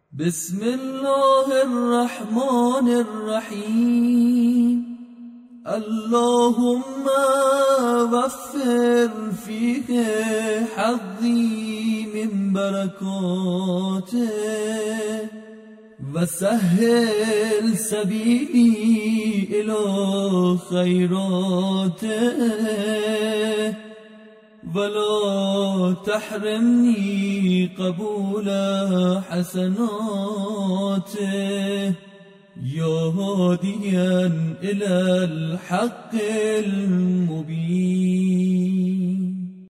بسم الله الرحمن الرحيم. اللهم وفر فيه حظي من بركاته وسهل سبيلي إلى خيراته ولا تحرمني قبول حسناته يا هاديا إلى الحق المبين.